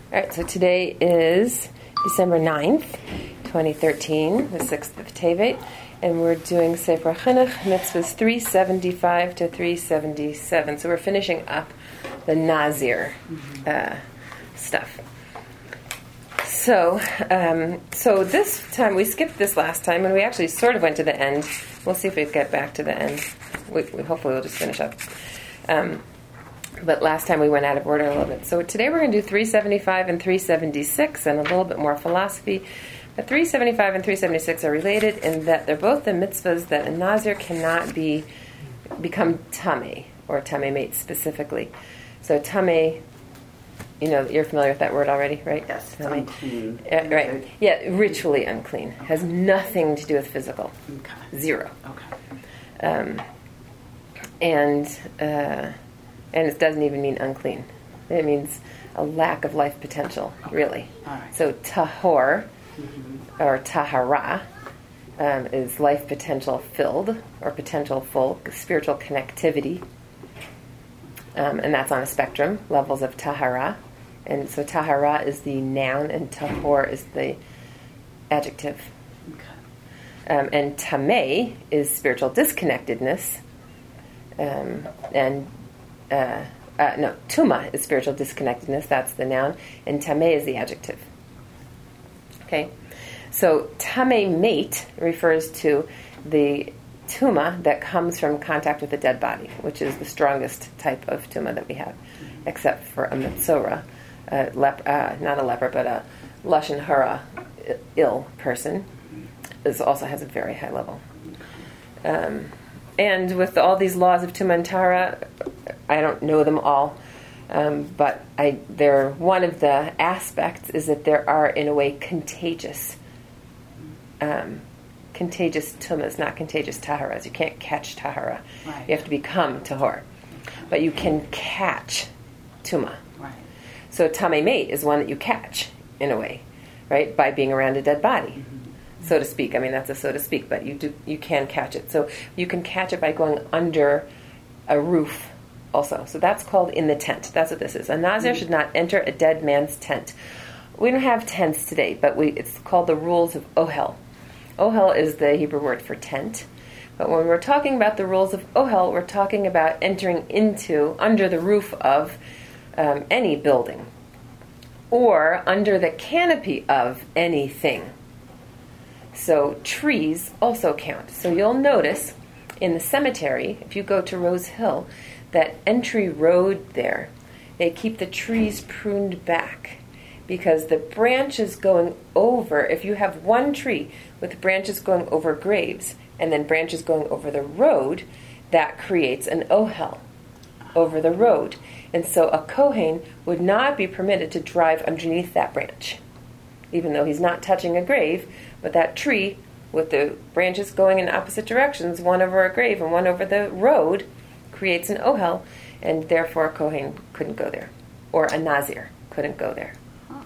All right, so today is December 9th, 2013, the 6th of Tevet, and we're doing Sefer Chinuch, mitzvahs 375 to 377. So we're finishing up the Nazir stuff. So this time, we skipped this last time, and we actually sort of went to the end. We'll see if we get back to the end. We hopefully we'll just finish up. But last time we went out of order a little bit. So today we're going to do 375 and 376 and a little bit more philosophy. But 375 and 376 are related in that they're both the mitzvahs that a Nazir cannot become tameh, or tameh mate specifically. So tameh, you're familiar with that word already, right? Yes, unclean. Right. Yeah, ritually unclean. Has nothing to do with physical. Okay. Zero. Okay. And it doesn't even mean unclean. It means a lack of life potential, really. All right. So tahor, or tahara, is life potential filled, or potential full, spiritual connectivity. And that's on a spectrum, levels of tahara. And so tahara is the noun, and tahor is the adjective. Okay. And tameh is spiritual disconnectedness. Tuma is spiritual disconnectedness, that's the noun, and tameh is the adjective. Okay? So tameh mate refers to the tuma that comes from contact with a dead body, which is the strongest type of tuma that we have, except for a metzora, not a leper, but a lashon hara, ill person. This also has a very high level. And with all these laws of Tuma and Tahara, I don't know them all, but one of the aspects is that there are, in a way, contagious Tumas, not contagious Taharas. You can't catch Tahara. Right. You have to become Tahor. But you can catch Tuma. Right. So Tameh mate is one that you catch, in a way, right, by being around a dead body. So to speak. I mean, that's a so to speak, but you can catch it. So you can catch it by going under a roof also. So that's called in the tent. That's what this is. A Nazir should not enter a dead man's tent. We don't have tents today, but it's called the rules of Ohel. Ohel is the Hebrew word for tent. But when we're talking about the rules of Ohel, we're talking about entering under the roof of any building, or under the canopy of anything. So trees also count. So you'll notice in the cemetery, if you go to Rose Hill, that entry road there, they keep the trees pruned back because the branches going over, if you have one tree with branches going over graves and then branches going over the road, that creates an ohel over the road. And so a Kohen would not be permitted to drive underneath that branch, even though he's not touching a grave. But that tree, with the branches going in opposite directions, one over a grave and one over the road, creates an ohel, and therefore a Kohen couldn't go there. Or a Nazir couldn't go there.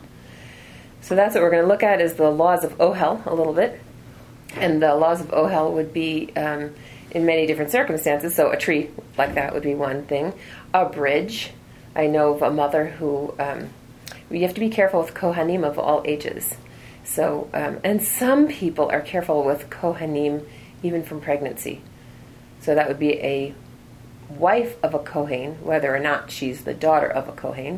So that's what we're going to look at, is the laws of ohel a little bit. And the laws of ohel would be in many different circumstances. So a tree like that would be one thing. A bridge. I know of a mother who... you have to be careful with Kohanim of all ages. So, and some people are careful with Kohanim even from pregnancy. So that would be a wife of a Kohen, whether or not she's the daughter of a Kohen.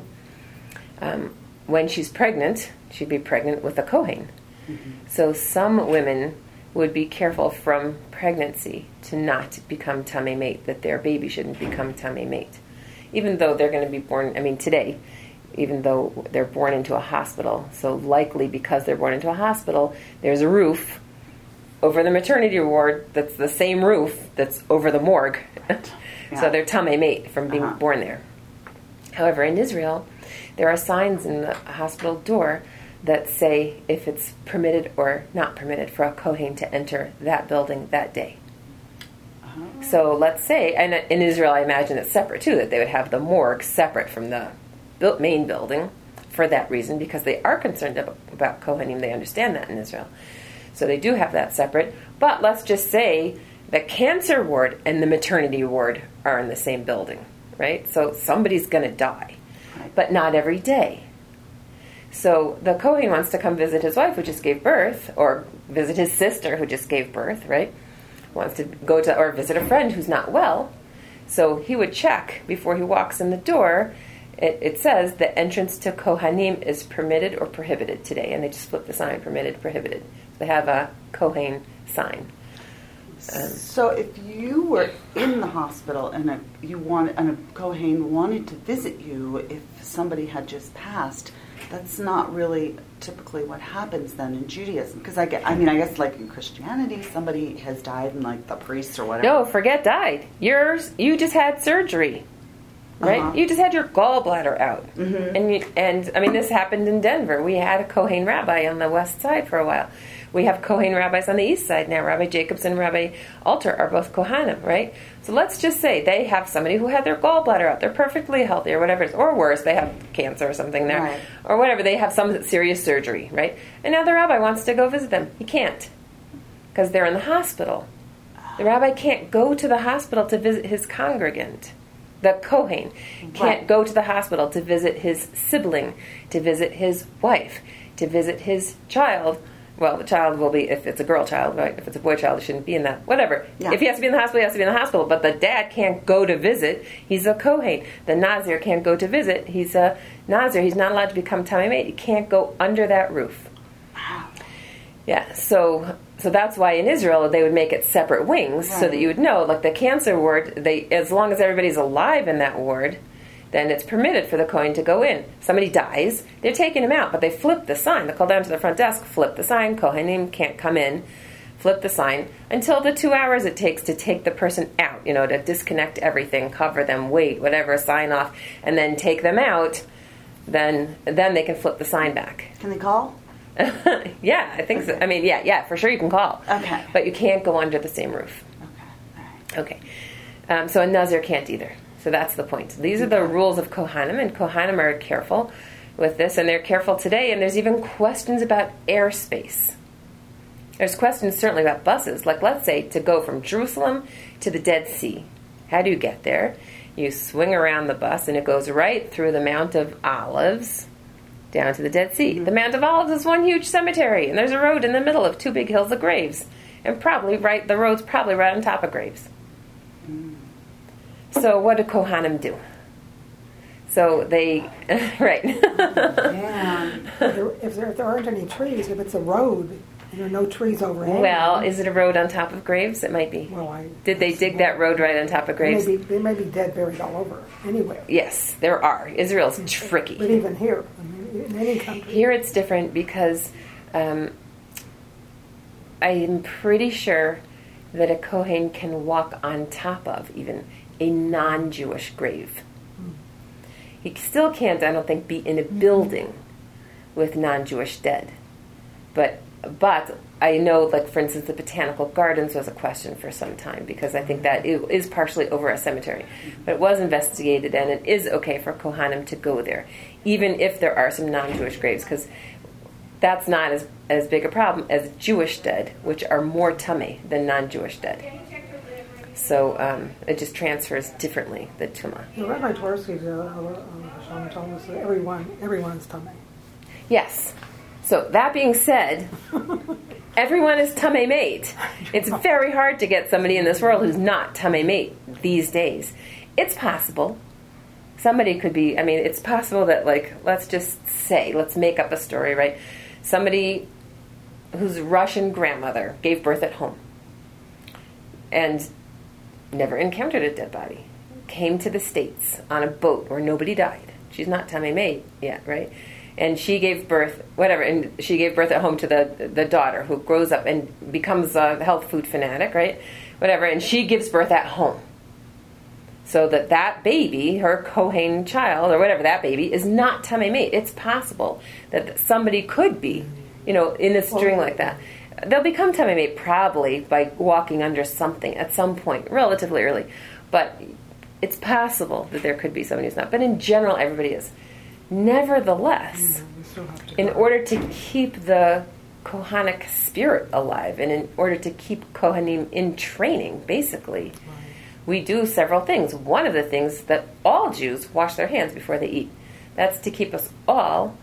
When she's pregnant, she'd be pregnant with a Kohen. Mm-hmm. So some women would be careful from pregnancy to not become tameh mate, that their baby shouldn't become tameh mate. Even though they're going to be born, today, even though they're born into a hospital. So likely because they're born into a hospital, there's a roof over the maternity ward that's the same roof that's over the morgue. Yeah. So they're tameh mate from being born there. However, in Israel, there are signs in the hospital door that say if it's permitted or not permitted for a Kohen to enter that building that day. So let's say, and in Israel I imagine it's separate too, that they would have the morgue separate from the main building for that reason, because they are concerned about Kohanim. They understand that in Israel. So they do have that separate. But let's just say the cancer ward and the maternity ward are in the same building, right? So somebody's going to die, but not every day. So the Kohen wants to come visit his wife who just gave birth, or visit his sister who just gave birth, right? Wants to go to, or visit a friend who's not well. So he would check before he walks in the door. It says the entrance to Kohanim is permitted or prohibited today. And they just flip the sign, permitted, prohibited. They have a Kohen sign. So if you were in the hospital and a Kohen wanted to visit you if somebody had just passed, that's not really typically what happens then in Judaism. Because I guess like in Christianity, somebody has died and like the priest or whatever. No, forget died. You just had surgery, right? Uh-huh. You just had your gallbladder out. Mm-hmm. And I mean, this happened in Denver. We had a Kohen rabbi on the west side for a while. We have Kohen rabbis on the east side now. Rabbi Jacobs and Rabbi Alter are both Kohanim, right? So let's just say they have somebody who had their gallbladder out. They're perfectly healthy or whatever it is. Or worse, they have cancer or something there. Right. Or whatever. They have some serious surgery, right? And now the rabbi wants to go visit them. He can't because they're in the hospital. The rabbi can't go to the hospital to visit his congregant. The Kohen can't go to the hospital to visit his sibling, to visit his wife, to visit his child. Well, the child will be, if it's a girl child, right? If it's a boy child, it shouldn't be in that. Whatever. Yeah. If he has to be in the hospital, he has to be in the hospital. But the dad can't go to visit. He's a Kohen. The Nazir can't go to visit. He's a Nazir. He's not allowed to become Tamei Meid. He can't go under that roof. Wow. Yeah, so that's why in Israel they would make it separate wings, so that you would know, like the cancer ward, as long as everybody's alive in that ward, then it's permitted for the Kohen to go in. Somebody dies, they're taking him out, but they flip the sign. They call down to the front desk, flip the sign, Kohanim can't come in, flip the sign, until the 2 hours it takes to take the person out, to disconnect everything, cover them, wait, whatever, sign off, and then take them out, then they can flip the sign back. Can they call? Yeah, I think so. I mean, yeah, for sure you can call. Okay. But you can't go under the same roof. Okay. All right. Okay. So a Nazir can't either. So that's the point. These are the rules of Kohanim, and Kohanim are careful with this, and they're careful today, and there's even questions about airspace. There's questions certainly about buses. Like, let's say, to go from Jerusalem to the Dead Sea. How do you get there? You swing around the bus, and it goes right through the Mount of Olives down to the Dead Sea. The Mount of Olives is one huge cemetery, and there's a road in the middle of two big hills of graves. And the road's probably right on top of graves. So what do Kohanim do? So they, right. Yeah. If there aren't any trees, if it's a road and there are no trees overhead. Well, is it a road on top of graves? It might be. Well, Did they dig that road right on top of graves? They may be dead, buried all over, anywhere. Yes, there are. Israel's tricky. But even here, in any country. Here it's different because I am pretty sure that a Kohen can walk on top of even a non-Jewish grave. He still can't, I don't think, be in a building with non-Jewish dead. But I know, like, for instance, the Botanical Gardens was a question for some time because I think that it is partially over a cemetery. But it was investigated, and it is okay for Kohanim to go there, even if there are some non-Jewish graves, because that's not as big a problem as Jewish dead, which are more tamei than non-Jewish dead. So it just transfers differently, the tumah. The Rabbi Twersky told us that everyone's tamei. Yes. So that being said, everyone is Tamei Meid. It's very hard to get somebody in this world who's not Tamei Meid these days. It's possible. Somebody could be, it's possible that, like, let's make up a story, right? Somebody whose Russian grandmother gave birth at home and never encountered a dead body, came to the States on a boat where nobody died. She's not Tamei Meid yet, right? And she gave birth, and she gave birth at home to the daughter who grows up and becomes a health food fanatic, right? Whatever, and she gives birth at home. So that baby, her Kohen child, or whatever, that baby, is not Tamei Meid. It's possible that somebody could be, in a string like that. They'll become Tamei Meid probably by walking under something at some point, relatively early. But it's possible that there could be somebody who's not. But in general, everybody is. Nevertheless, in order to keep the Kohanic spirit alive, and in order to keep Kohanim in training, basically, we do several things. One of the things that all Jews wash their hands before they eat. That's to keep us all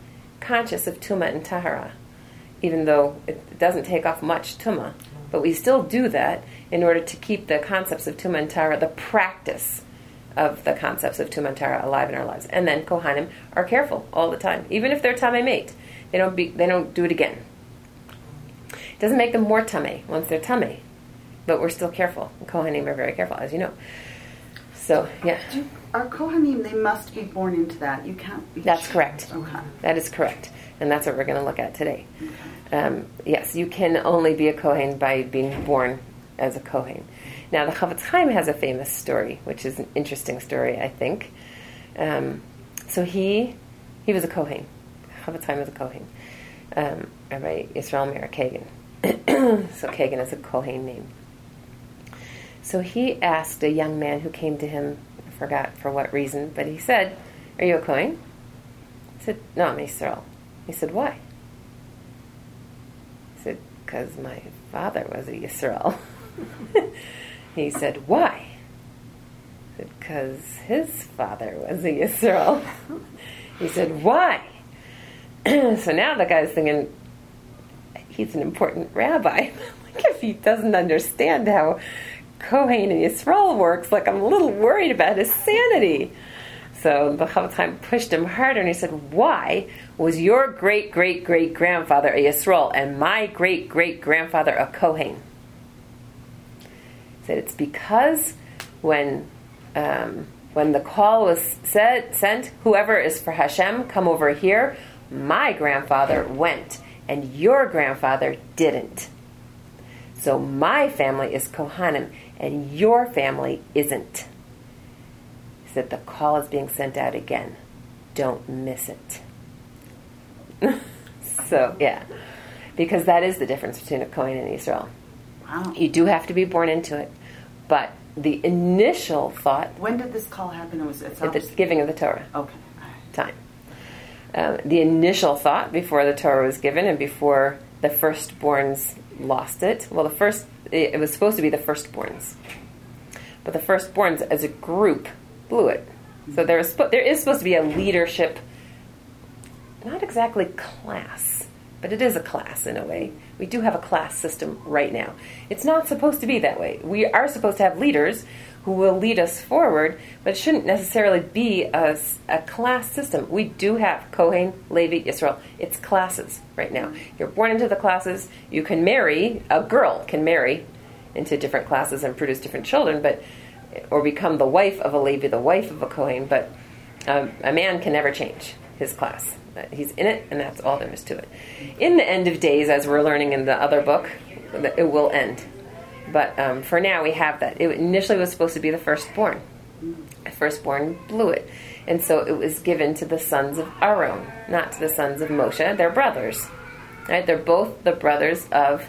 conscious of Tumah and Tahara, even though it doesn't take off much Tumah. But we still do that in order to keep the concepts of Tumah and Tahara, the practice of the concepts of Tumah and Tahara, alive in our lives. And then Kohanim are careful all the time. Even if they're Tamei Mate, they don't do it again. It doesn't make them more Tamei once they're Tamei. But we're still careful. Kohanim are very careful, as you know. So, yeah. Are Kohanim, they must be born into that. You can't be... That's correct. Okay. That is correct. And that's what we're going to look at today. Okay. Yes, you can only be a Kohen by being born as a Kohen. Now, the Chavetz Chaim has a famous story, which is an interesting story, I think. So he was a Kohen. Chavetz Chaim was a Kohen. Rabbi Yisrael Meir Kagan. So Kagan is a Kohen name. So he asked a young man who came to him, I forgot for what reason, but he said, "Are you a Kohen?" He said, "No, I'm Yisrael." He said, "Why?" He said, "Because my father was a Yisrael." He said, "Why?" He said, "Because his father was a Yisrael." He said, "Why?" So now the guy's thinking, he's an important rabbi. Like, if he doesn't understand how Kohen and Yisrael works, like, I'm a little worried about his sanity. So the Chavetz Chaim pushed him harder, and he said, "Why was your great-great-great-grandfather a Yisrael and my great-great-grandfather a Kohen?" He said, "It's because when the call was sent, whoever is for Hashem, come over here, my grandfather went, and your grandfather didn't. So my family is Kohanim, and your family isn't." He said, "The call is being sent out again. Don't miss it." So, yeah. Because that is the difference between a Kohen and Israel. Wow. You do have to be born into it. But the initial thought... When did this call happen? At the giving of the Torah. Okay. Time. The initial thought before the Torah was given and before the firstborns lost it. Well, it was supposed to be the firstborns. But the firstborns as a group blew it. So there is supposed to be a leadership, not exactly class, but it is a class in a way. We do have a class system right now. It's not supposed to be that way. We are supposed to have leaders who will lead us forward, but it shouldn't necessarily be a class system. We do have Kohen, Levi, Yisrael. It's classes right now. You're born into the classes. You can marry, a girl can marry into different classes and produce different children, or become the wife of a Levi, the wife of a Kohen, but a man can never change his class. He's in it, and that's all there is to it. In the end of days, as we're learning in the other book, it will end. But for now, we have that. It initially was supposed to be the firstborn. The firstborn blew it. And so it was given to the sons of Aaron, not to the sons of Moshe. They're brothers. Right? They're both the brothers of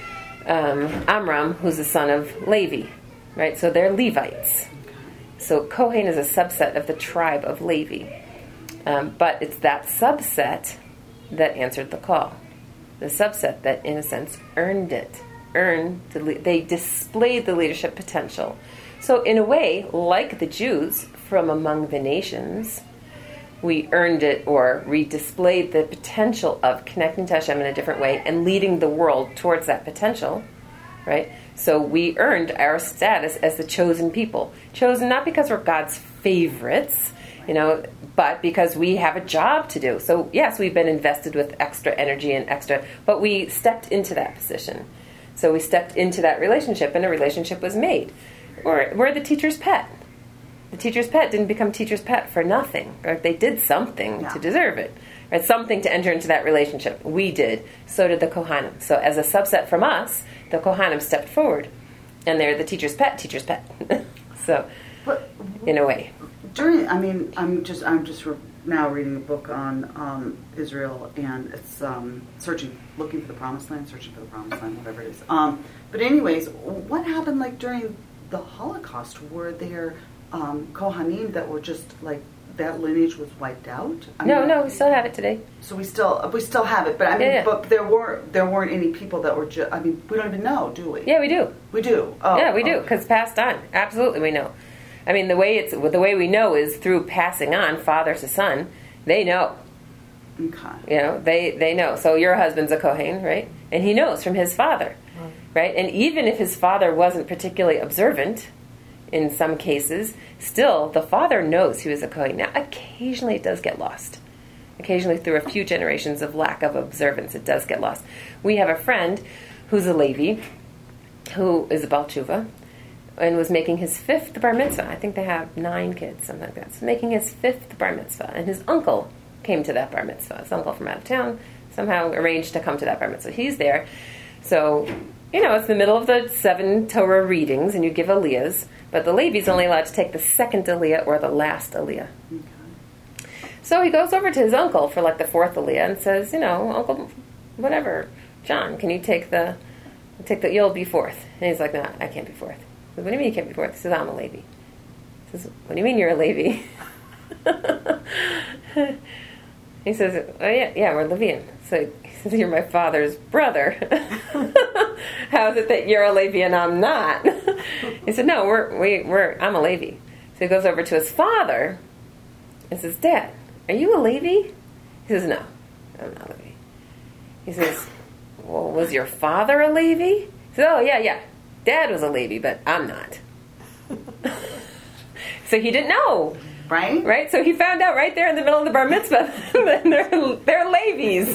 Amram, who's the son of Levi. Right? So they're Levites. So Kohen is a subset of the tribe of Levi. But it's that subset that answered the call. The subset that, in a sense, earned it. They displayed the leadership potential. So in a way, like the Jews from among the nations, we earned it, or we displayed the potential of connecting to Hashem in a different way and leading the world towards that potential, right? So we earned our status as the chosen people. Chosen not because we're God's favorites, but because we have a job to do. So yes, we've been invested with extra energy and but we stepped into that position. So we stepped into that relationship, and a relationship was made. Or we're the teacher's pet. The teacher's pet didn't become teacher's pet for nothing. Right? They did something to deserve it. Right? Something to enter into that relationship. We did. So did the Kohanim. So as a subset from us, the Kohanim stepped forward. And they're the teacher's pet. So, but, in a way. I'm just now reading a book on Israel, and it's looking for the promised land, searching for the promised land, whatever it is. But anyways, what happened during the Holocaust? Were there Kohanim that were just that lineage was wiped out? No, we still have it today. So we still have it, but but there weren't any people that were we don't even know, do we? Yeah, we do. We do. Oh, yeah, we do, because passed on. Absolutely, we know. The way we know is through passing on, father to son. They know. Okay. They know. So your husband's a Kohen, right? And he knows from his father, right? And even if his father wasn't particularly observant, in some cases, still the father knows he was a Kohen. Now, occasionally it does get lost. Occasionally, through a few generations of lack of observance, it does get lost. We have a friend who's a Levi, who is a Baal Tshuva, and was making his 5th bar mitzvah. I think they have 9 kids, something like that. So making his 5th bar mitzvah. And his uncle came to that bar mitzvah. His uncle from out of town somehow arranged to come to that bar mitzvah. He's there. So, it's the middle of the 7 Torah readings, and you give aliyahs. But the Levi's only allowed to take the 2nd aliyah or the last aliyah. Okay. So he goes over to his uncle for like the 4th aliyah and says, Uncle, whatever, John, can you take the, you'll be 4th. And he's like, no, I can't be 4th. What do you mean you can't be 4th? He says, I'm a Levi. He says, what do you mean you're a Levi? He says, oh yeah, we're Levian. So he says, you're my father's brother. How is it that you're a Levi and I'm not? He said, no, I'm a Levi. So he goes over to his father and says, Dad, are you a Levi? He says, no, I'm not a Levi. He says, well, was your father a Levi? He says, oh, yeah. Dad was a Levi, but I'm not. So he didn't know. Right? So he found out right there in the middle of the bar mitzvah that they're Levi's.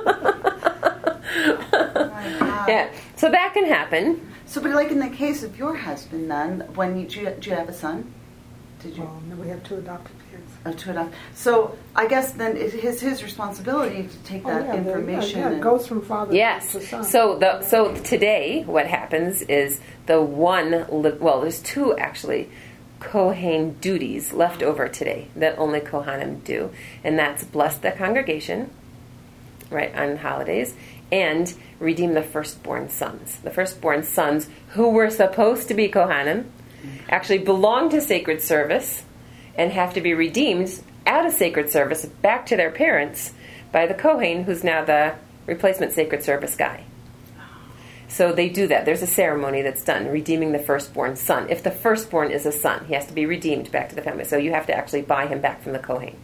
Yeah. So that can happen. So, but like in the case of your husband then, do you have a son? Did you? Well, no, we have 2 adopted kids. So I guess then it is his responsibility to take that information. It goes from father to son. So today what happens is there's 2 actually Kohen duties left over today that only Kohanim do, and that's bless the congregation, right, on holidays, and redeem the firstborn sons. The firstborn sons who were supposed to be Kohanim actually belong to sacred service and have to be redeemed out of sacred service back to their parents by the Kohen, who's now the replacement sacred service guy. So they do that. There's a ceremony that's done, redeeming the firstborn son. If the firstborn is a son, he has to be redeemed back to the family. So you have to actually buy him back from the Kohen.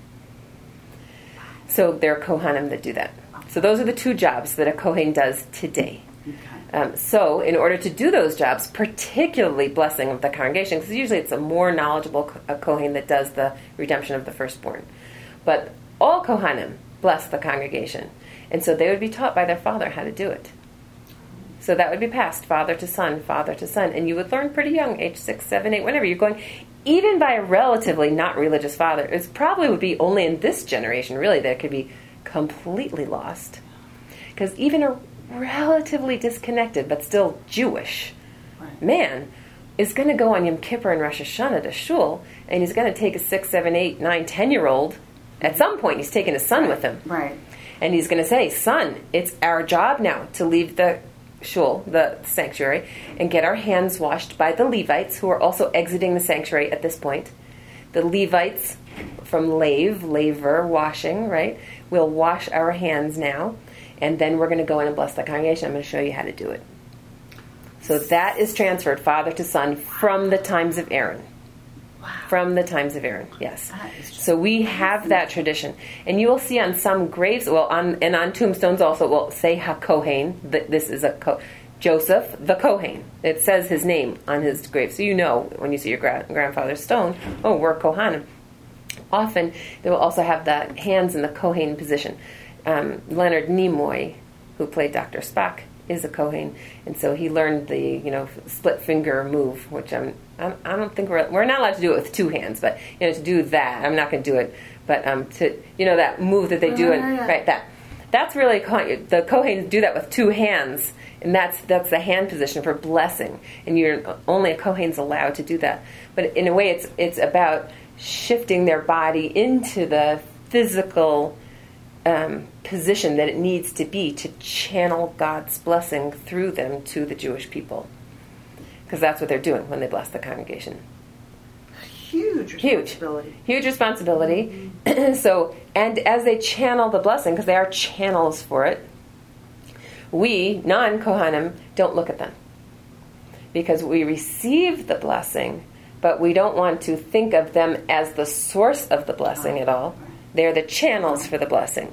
So there are Kohanim that do that. So those are the 2 jobs that a Kohen does today. Okay. So in order to do those jobs, particularly blessing of the congregation, because usually it's a more knowledgeable Kohen that does the redemption of the firstborn. But all Kohanim bless the congregation. And so they would be taught by their father how to do it. So that would be passed father to son, and you would learn pretty young, age 6, 7, 8, whenever you're going, even by a relatively not religious father. It probably would be only in this generation, really, that it could be completely lost. Because even a relatively disconnected, but still Jewish man is going to go on Yom Kippur and Rosh Hashanah to shul, and he's going to take a 6, 7, 8, 9, 10-year-old. At some point, he's taking his son with him. Right. And he's going to say, son, it's our job now to leave the shul, the sanctuary, and get our hands washed by the Levites, who are also exiting the sanctuary at this point. The Levites from laver, washing, right? We'll wash our hands now, and then we're going to go in and bless the congregation. I'm going to show you how to do it. So that is transferred, father to son, from the times of Aaron. Wow. From the times of Aaron, yes. So we have that tradition. And you will see on some graves, on tombstones also, will say HaKohen, this is Joseph, the Kohen. It says his name on his grave. So you know when you see your grandfather's stone, we're Kohanim. Often they will also have the hands in the Kohen position. Leonard Nimoy, who played Dr. Spock, is a Kohen, and so he learned the split finger move, which I don't think we're not allowed to do it with 2 hands, but to do that, I'm not going to do it, but to that move that they do, right, that's really the Kohens do that with 2 hands, and that's the hand position for blessing, and you're only a Kohen's allowed to do that. But in a way, it's about shifting their body into the physical position that it needs to be to channel God's blessing through them to the Jewish people. Because that's what they're doing when they bless the congregation. Huge responsibility. Huge responsibility. Mm-hmm. So, and as they channel the blessing, because they are channels for it, we, non-Kohanim, don't look at them. Because we receive the blessing, but we don't want to think of them as the source of the blessing at all. They're the channels for the blessing.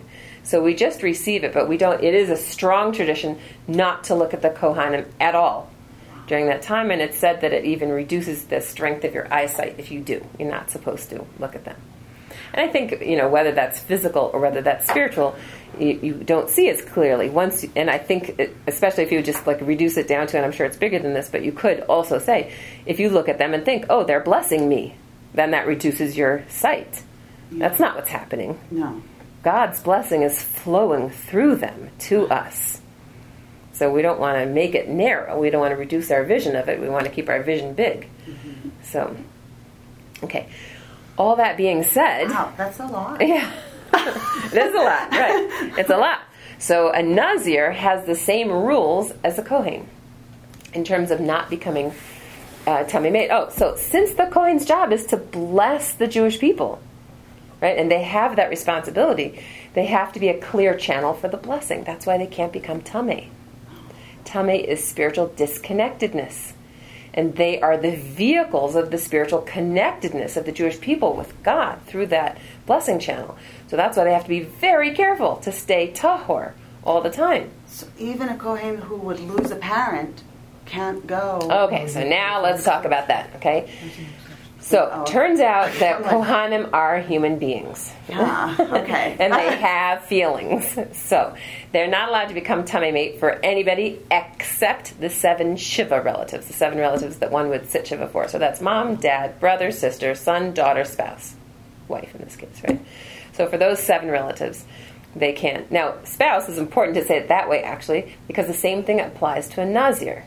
So we just receive it, but we don't. It is a strong tradition not to look at the Kohanim at all during that time, and it's said that it even reduces the strength of your eyesight if you do. You're not supposed to look at them. And I think, whether that's physical or whether that's spiritual, you don't see as clearly. And I think, especially if you just reduce it down to, and I'm sure it's bigger than this, but you could also say, if you look at them and think, oh, they're blessing me, then that reduces your sight. Yeah. That's not what's happening. No. God's blessing is flowing through them to us. So we don't want to make it narrow. We don't want to reduce our vision of it. We want to keep our vision big. Mm-hmm. So, okay. All that being said... Wow, that's a lot. Yeah. It is a lot, right. It's a lot. So a Nazir has the same rules as a Kohen in terms of not becoming Tamei Me'it. Oh, so since the Kohen's job is to bless the Jewish people, right, and they have that responsibility, they have to be a clear channel for the blessing. That's why they can't become Tamei. Tamei is spiritual disconnectedness. And they are the vehicles of the spiritual connectedness of the Jewish people with God through that blessing channel. So that's why they have to be very careful to stay tahor all the time. So even a Kohen who would lose a parent can't go. Okay, so now let's talk about that, okay? So, turns out that Kohanim are human beings. Yeah, okay. And they have feelings. So, they're not allowed to become Tamei Me'it for anybody except the 7 Shiva relatives, the 7 relatives that one would sit Shiva for. So that's mom, dad, brother, sister, son, daughter, spouse. Wife in this case, right? So for those 7 relatives, they can. Now, spouse is important to say it that way, actually, because the same thing applies to a Nazir.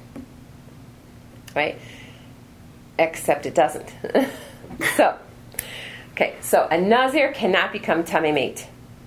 Right? Except it doesn't. So a Nazir cannot become Tamei Me'it.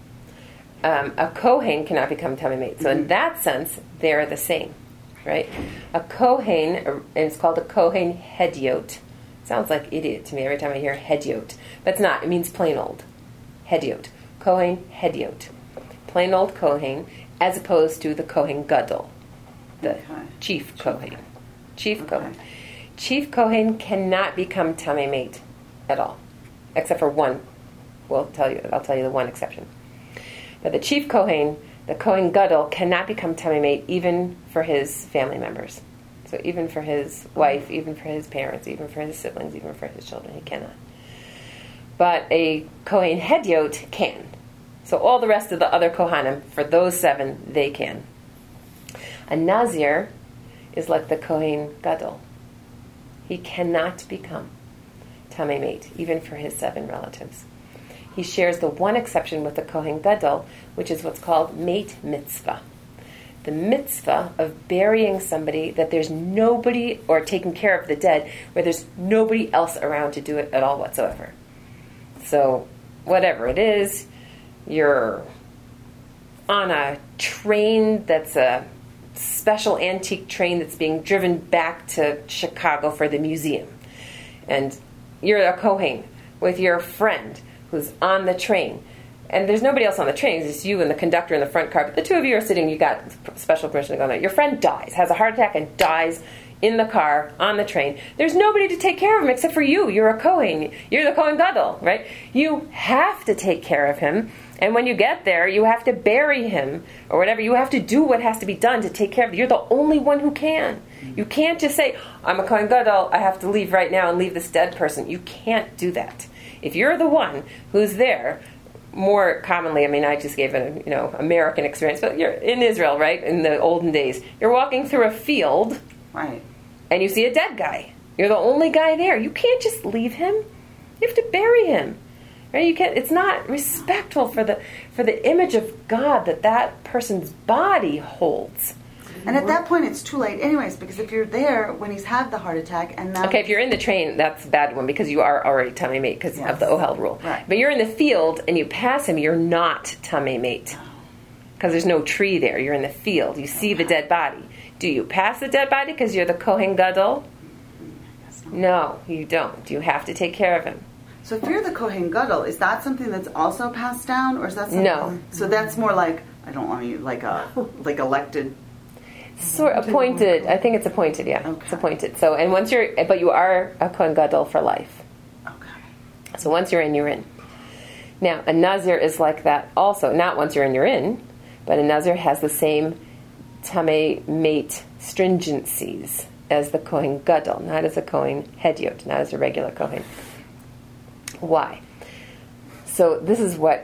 A Kohen cannot become Tamei Me'it. So in that sense, they're the same, right? A Kohen, and it's called a Kohen Hediot. Sounds like idiot to me every time I hear Hediot. But it's not. It means plain old. Hediot. Kohen Hediot. Plain old Kohen, as opposed to the Kohen Gadol, the chief Kohen. Chief Kohen. Chief Kohen cannot become Tamei Me'it at all, except for one. I'll tell you the one exception. But the chief Kohen, the Kohen Gadol, cannot become Tamei Me'it even for his family members. So even for his wife, even for his parents, even for his siblings, even for his children, he cannot. But a Kohen Hediot can. So all the rest of the other Kohanim, for those 7, they can. A Nazir is like the Kohen Gadol. He cannot become Tamei Me'it, even for his 7 relatives. He shares the one exception with the Kohen Gadol, which is what's called Meit Mitzvah. The mitzvah of burying somebody that there's nobody, or taking care of the dead, where there's nobody else around to do it at all whatsoever. So, whatever it is, you're on a train that's a special antique train that's being driven back to Chicago for the museum. And you're a Kohen with your friend who's on the train. And there's nobody else on the train. It's just you and the conductor in the front car. But the 2 of you are sitting, you got special permission to go on there. Your friend dies, has a heart attack and dies in the car, on the train. There's nobody to take care of him except for you. You're a Kohen. You're the Kohen Gadol, right? You have to take care of him. And when you get there, you have to bury him or whatever. You have to do what has to be done to take care of him. You're the only one who can. You can't just say, I'm a Kohen Gadol, I have to leave right now and leave this dead person. You can't do that. If you're the one who's there, more commonly, I just gave an American experience, but you're in Israel, right? In the olden days, you're walking through a field, right, and you see a dead guy. You're the only guy there. You can't just leave him. You have to bury him. Right? You can't. It's not respectful for the image of God that person's body holds. And at that point, it's too late anyways, because if you're there when he's had the heart attack and now... Okay, if you're in the train, that's a bad one, because you are already Tamei Me'it because of the Ohel rule. Right. But you're in the field and you pass him, you're not Tamei Me'it. Because there's no tree there. You're in the field. You see the dead body. Do you pass the dead body because you're the Kohen Gadol? No, you don't. You have to take care of him. So if you're the Kohen Gadol, is that something that's also passed down? Or is that something... No. So that's more like, like elected... Appointed. I think it's appointed, yeah. Okay. It's appointed. So, and but you are a Kohen Gadol for life. Okay. So once you're in, you're in. Now, a Nazir is like that also. Not once you're in, but a Nazir has the same Tamei mate stringencies as the Kohen Gadol, not as a Kohen Hediot, not as a regular Kohen. Why? So this is why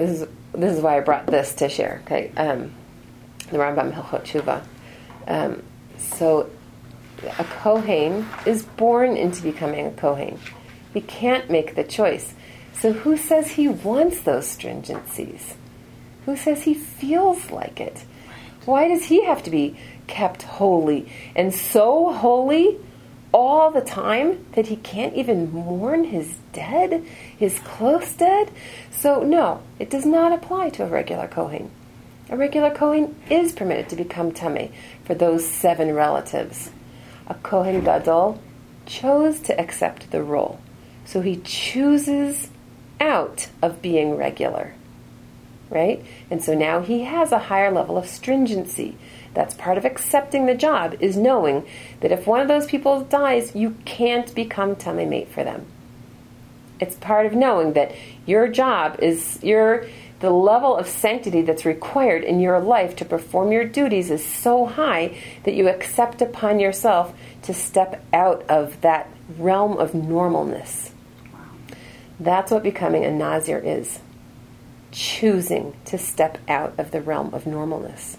I brought this to share. Okay, the Rambam Hilchot Tshuva. So a Kohen is born into becoming a Kohen. He can't make the choice. So who says he wants those stringencies? Who says he feels like it? Why does he have to be kept holy and so holy all the time that he can't even mourn his dead, his close dead? So no, it does not apply to a regular Kohen. A regular Kohen is permitted to become Tamei for those 7 relatives. A Kohen Gadol chose to accept the role. So he chooses out of being regular. Right? And so now he has a higher level of stringency. That's part of accepting the job, is knowing that if one of those people dies, you can't become Tamei mate for them. It's part of knowing that your job is the level of sanctity that's required in your life to perform your duties is so high that you accept upon yourself to step out of that realm of normalness. That's what becoming a Nazir is. Choosing to step out of the realm of normalness.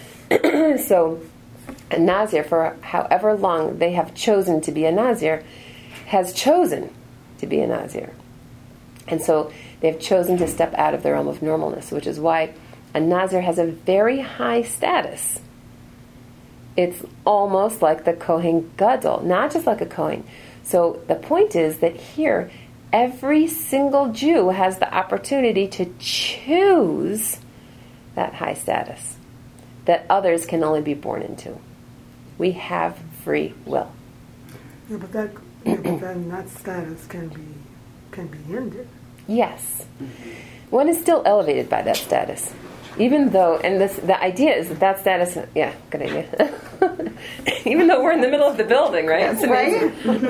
So a Nazir, for however long they have chosen to be a Nazir, has chosen to be a Nazir. And so they've chosen to step out of the realm of normalness, which is why a Nazir has a very high status. It's almost like the Kohen Gadol, not just like a Kohen. So the point is that here, every single Jew has the opportunity to choose that high status that others can only be born into. We have free will. Yeah, but then that status can be ended. Yes. One is still elevated by that status. Even though, and the idea is that status, yeah, good idea. Even though we're in the middle of the building, right? That's right.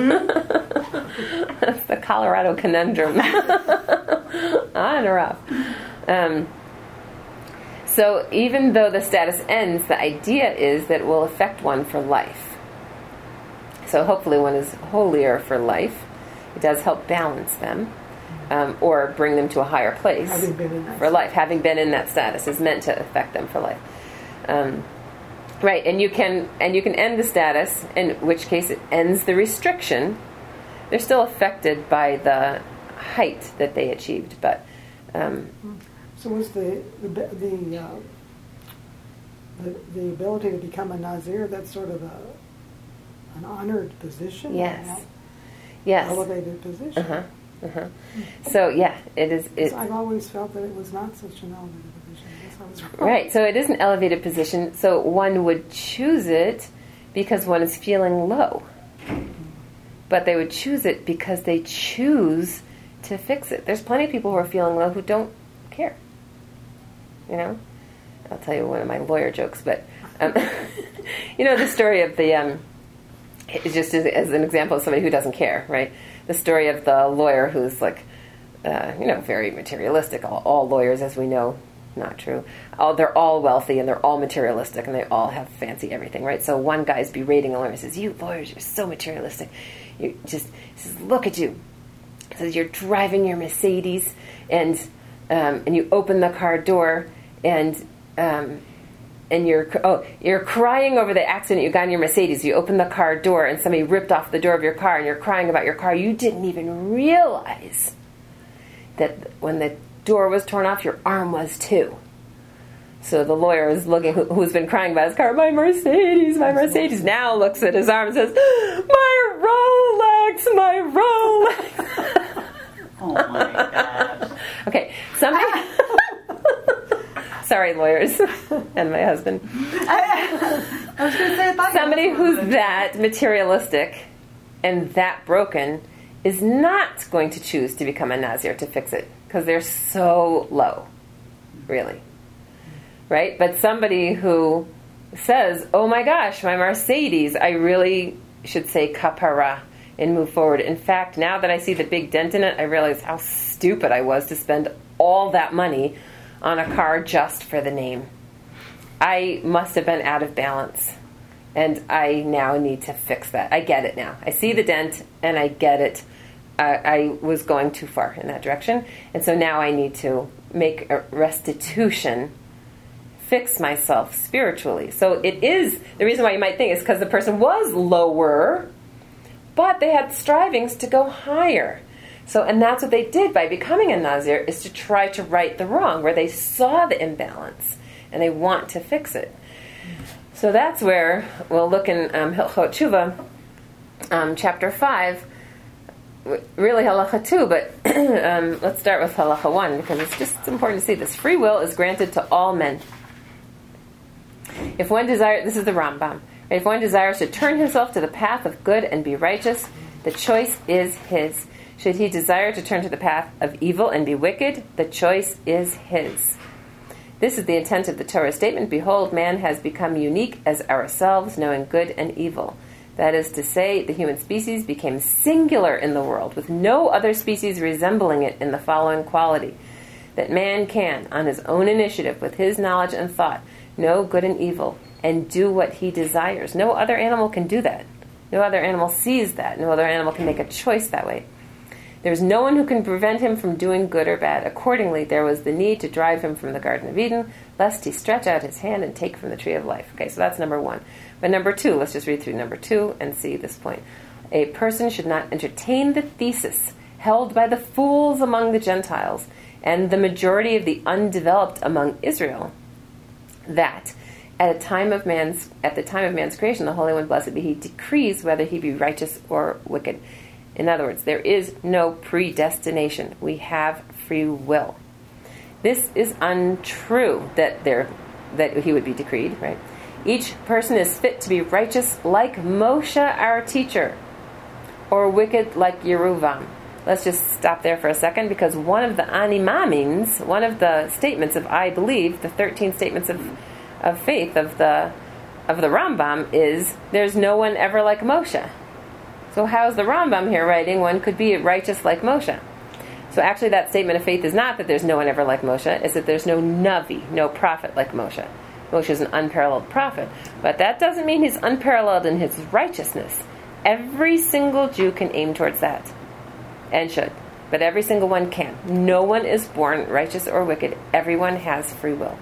That's the Colorado conundrum. On or off. So even though the status ends, the idea is that it will affect one for life. So hopefully one is holier for life. It does help balance them. Or bring them to a higher place for life. Having been in that status is meant to affect them for life, right? And you can end the status, in which case it ends the restriction. They're still affected by the height that they achieved, but so was the ability to become a Nazir, that's sort of an honored position? Yes. Yes. Elevated position. Uh-huh. Uh-huh. So yeah, it is. I've always felt that it was not such an elevated position. I guess I was wrong. Right. So it is an elevated position. So one would choose it because one is feeling low, but they would choose it because they choose to fix it. There's plenty of people who are feeling low who don't care. You know, I'll tell you one of my lawyer jokes, but you know the story of the. Just as an example of somebody who doesn't care, right? The story of the lawyer who's like, very materialistic. All lawyers, as we know, not true. They're all wealthy and they're all materialistic and they all have fancy everything, right? So one guy's berating a lawyer and says, "You lawyers, you're so materialistic. He says, look at you." He says, "You're driving your Mercedes and you open the car door and you're crying over the accident you got in your Mercedes. You opened the car door and somebody ripped off the door of your car and you're crying about your car. You didn't even realize that when the door was torn off, your arm was too." So the lawyer is looking, who's been crying about his car, my Mercedes, now looks at his arm and says, my Rolex. Oh my gosh. Okay, somebody... Sorry, lawyers, and my husband. I was going to say, somebody who's that materialistic and that broken is not going to choose to become a Nazir to fix it because they're so low, really, right? But somebody who says, "Oh my gosh, my Mercedes, I really should say kapara and move forward. In fact, now that I see the big dent in it, I realize how stupid I was to spend all that money on a car just for the name. I must have been out of balance, and I now need to fix that. I get it now. I see the dent, and I get it. I was going too far in that direction, and so now I need to make a restitution, fix myself spiritually. So it is, the reason why you might think is because the person was lower, but they had strivings to go higher. So, and that's what they did by becoming a Nazir, is to try to right the wrong, where they saw the imbalance and they want to fix it. So that's where we'll look in Hilchot Tshuva, chapter 5, really halacha 2, but let's start with halacha 1, because it's important to see this. Free will is granted to all men. If one desires, this is the Rambam, if one desires to turn himself to the path of good and be righteous, the choice is his. Should he desire to turn to the path of evil and be wicked, the choice is his. This is the intent of the Torah statement, behold, man has become unique as ourselves, knowing good and evil. That is to say, the human species became singular in the world, with no other species resembling it in the following quality: that man can, on his own initiative, with his knowledge and thought, know good and evil, and do what he desires. No other animal can do that. No other animal sees that. No other animal can make a choice that way. There is no one who can prevent him from doing good or bad. Accordingly, there was the need to drive him from the Garden of Eden, lest he stretch out his hand and take from the tree of life. Okay, so that's number 1. But number 2, let's just read through number 2 and see this point. A person should not entertain the thesis held by the fools among the Gentiles and the majority of the undeveloped among Israel, that at the time of man's creation, the Holy One, blessed be He, decrees whether he be righteous or wicked. In other words, there is no predestination. We have free will. This is untrue that he would be decreed, right? Each person is fit to be righteous like Moshe, our teacher, or wicked like Yeruvam. Let's just stop there for a second, because one of the Ani Mamins, one of the statements of I believe, the 13 statements of faith of the Rambam, is there's no one ever like Moshe. So how is the Rambam here writing one could be righteous like Moshe? So actually that statement of faith is not that there's no one ever like Moshe, it's that there's no Navi, no prophet like Moshe. Moshe is an unparalleled prophet, but that doesn't mean he's unparalleled in his righteousness. Every single Jew can aim towards that, and should, but every single one can. No one is born righteous or wicked. Everyone has free will.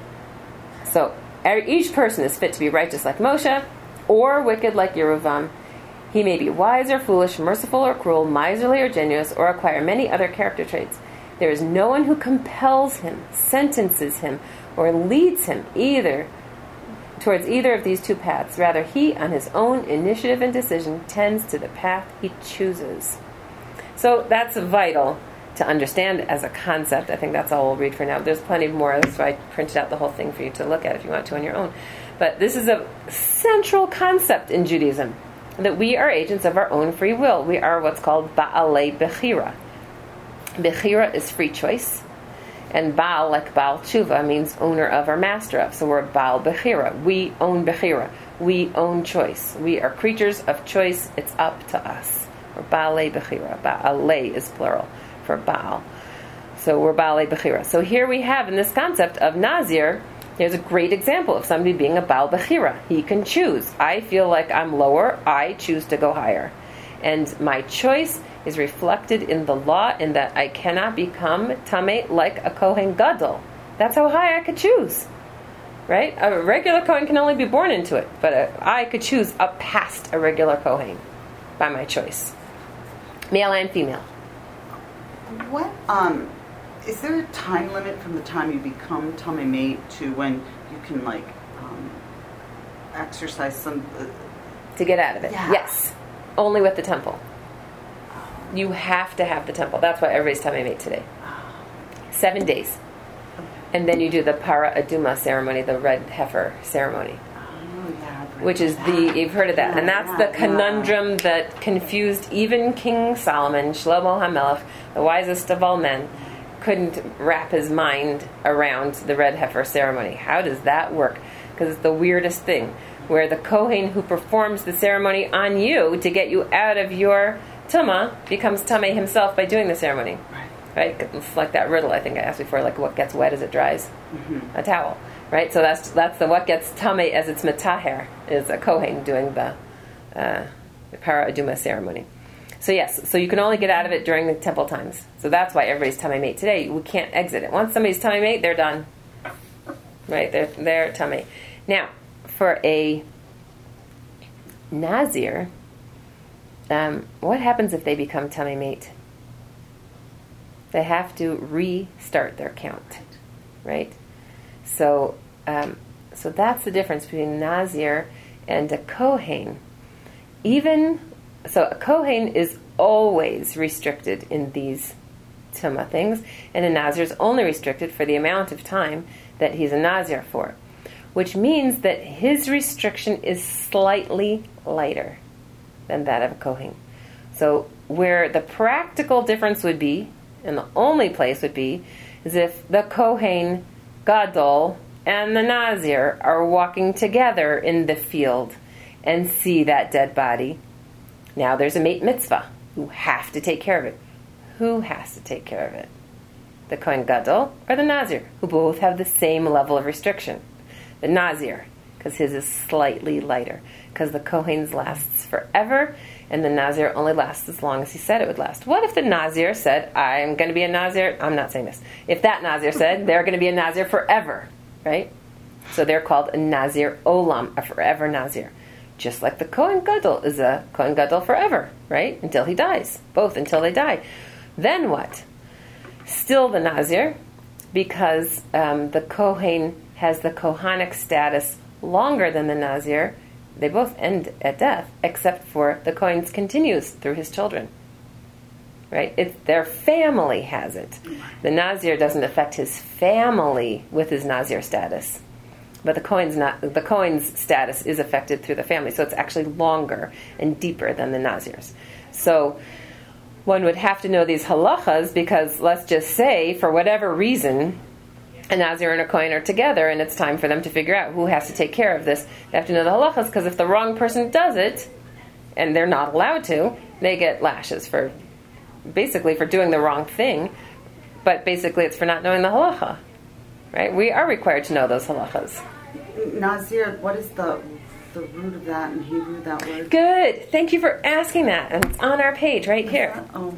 So each person is fit to be righteous like Moshe, or wicked like Yeruvam. He may be wise or foolish, merciful or cruel, miserly or generous, or acquire many other character traits. There is no one who compels him, sentences him, or leads him towards either of these two paths. Rather, he, on his own initiative and decision, tends to the path he chooses. So that's vital to understand as a concept. I think that's all we'll read for now. There's plenty more, so I printed out the whole thing for you to look at if you want to on your own. But this is a central concept in Judaism, that we are agents of our own free will. We are what's called Ba'alei Bechira. Bechira is free choice, and Baal, like Baal Tshuva, means owner of or master of. So we're Baal Bechira. We own Bechira. We own choice. We are creatures of choice. It's up to us. We're Ba'alei Bechira. Ba'alei is plural for Baal. So we're Ba'alei Bechira. So here we have in this concept of Nazir, there's a great example of somebody being a Baal Bechira. He can choose. I feel like I'm lower. I choose to go higher. And my choice is reflected in the law in that I cannot become Tameh like a Kohen Gadol. That's how high I could choose. Right? A regular Kohen can only be born into it. But I could choose up past a regular Kohen by my choice. Male and female. What, is there a time limit from the time you become Tameh Meit to when you can, exercise some... to get out of it? Yeah. Yes. Only with the temple. You have to have the temple. That's why everybody's Tameh Meit today. 7 days. And then you do the Para Aduma ceremony, the red heifer ceremony. Oh, yeah. Which is you've heard of that. And that's the conundrum that confused even King Solomon, Shlomo HaMelech, the wisest of all men, couldn't wrap his mind around the red heifer ceremony. How does that work? Because it's the weirdest thing, where the Kohen who performs the ceremony on you to get you out of your Tumah becomes Tameh himself by doing the ceremony. Right. right? It's like that riddle I think I asked before, like what gets wet as it dries? A towel, right? So that's the what gets tamei as it's metaher is a kohen doing the para aduma ceremony. So yes, so you can only get out of it during the temple times. So that's why everybody's tamei mate today. We can't exit it. Once somebody's tamei mate, they're done. Right? They're tamei. Now, for a Nazir, what happens if they become tamei mate? They have to restart their count, right? So that's the difference between a Nazir and a Kohen. So a Kohen is always restricted in these Tumah things, and a Nazir is only restricted for the amount of time that he's a Nazir for, which means that his restriction is slightly lighter than that of a Kohen. So where the practical difference would be, and the only place would be, is if the Kohen Gadol and the Nazir are walking together in the field and see that dead body. Now there's a mate mitzvah. You have to take care of it. Who has to take care of it? The Kohen Gadol or the Nazir, who both have the same level of restriction. The Nazir, because his is slightly lighter, because the Kohen's lasts forever, and the Nazir only lasts as long as he said it would last. What if the Nazir said, I'm going to be a Nazir? I'm not saying this. If that Nazir said, they're going to be a Nazir forever, right? So they're called a Nazir Olam, a forever Nazir. Just like the Kohen Gadol is a Kohen Gadol forever, right? Until he dies. Both until they die. Then what? Still the Nazir, because the Kohen has the Kohanic status longer than the Nazir. They both end at death, except for the Kohen continues through his children. Right? Their family has it. The Nazir doesn't affect his family with his Nazir status. But the Kohen's status is affected through the family, so it's actually longer and deeper than the Nazir's. So one would have to know these halachas because, let's just say, for whatever reason, a Nazir and a Kohen are together and it's time for them to figure out who has to take care of this. They have to know the halachas because if the wrong person does it, and they're not allowed to, they get lashes for doing the wrong thing, but basically it's for not knowing the halacha. Right? We are required to know those halachas. Nazir, what is the root of that in Hebrew, that word? Good. Thank you for asking that. And it's on our page right here. Oh,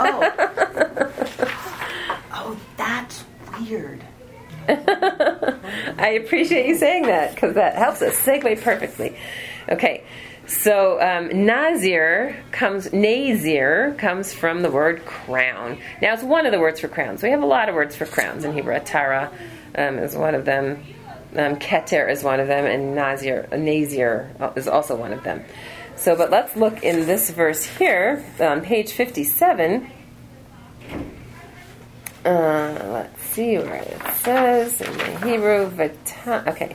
that's weird. I appreciate you saying that because that helps us segue perfectly. Okay. So Nazir comes from the word crown. Now it's one of the words for crowns. We have a lot of words for crowns in Hebrew. Tara is one of them. Keter is one of them, and Nazir is also one of them. So, but let's look in this verse here on page 57. Let's see where it says in the Hebrew. Okay.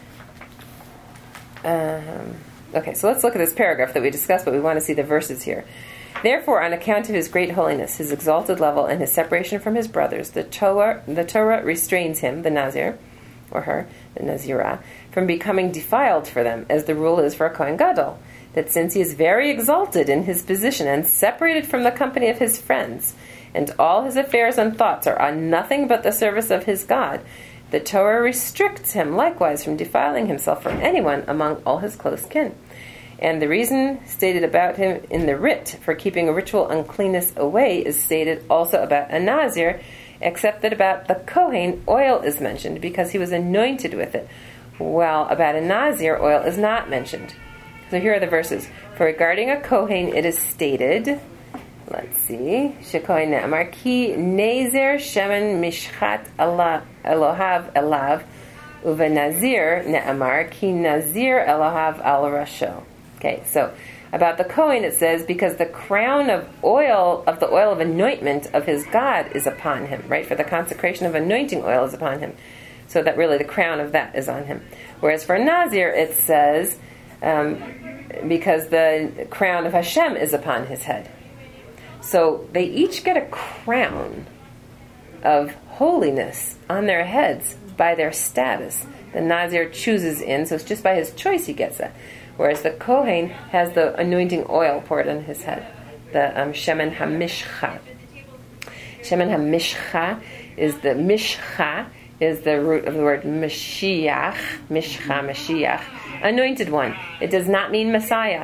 Okay, so let's look at this paragraph that we discussed, but we want to see the verses here. Therefore, on account of his great holiness, his exalted level, and his separation from his brothers, the Torah restrains him, the Nazir, or her, the Nazirah, from becoming defiled for them, as the rule is for a Kohen Gadol, that since he is very exalted in his position and separated from the company of his friends, and all his affairs and thoughts are on nothing but the service of his God, the Torah restricts him likewise from defiling himself from anyone among all his close kin. And the reason stated about him in the writ for keeping a ritual uncleanness away is stated also about a Nazir, except that about the Kohen, oil is mentioned because he was anointed with it, while about a Nazir, oil is not mentioned. So here are the verses. For regarding a Kohen, it is stated, let's see, Shekohen ne'amar ki Nazir shemen mishchat Elohav elav, uve Nazir ne'amar ki Nazir Elohav al rasho. Okay, so about the Kohen it says, because the crown of the oil of anointment of his God is upon him, right? For the consecration of anointing oil is upon him. So that really the crown of that is on him. Whereas for Nazir it says, because the crown of Hashem is upon his head. So they each get a crown of holiness on their heads by their status. The Nazir chooses in, so it's just by his choice he gets that. Whereas the Kohen has the anointing oil poured on his head, the Shemen HaMishchat. Shemen HaMishcha is the root of the word Mashiach. Mishcha, Mashiach. Anointed one. It does not mean Messiah.